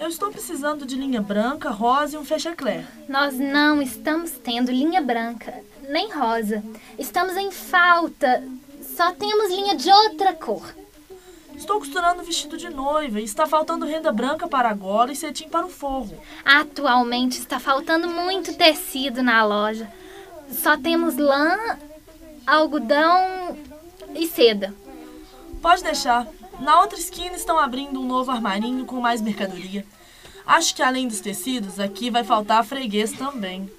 Eu estou precisando de linha branca, rosa e um fecha-eclair. Nós não estamos tendo linha branca, nem rosa. Estamos em falta. Só temos linha de outra cor. Estou costurando vestido de noiva e está faltando renda branca para a gola e cetim para o forro. Atualmente está faltando muito tecido na loja. Só temos lã, algodão e seda. Pode deixar. Na outra esquina estão abrindo um novo armarinho com mais mercadoria. Acho que além dos tecidos, aqui vai faltar freguês também.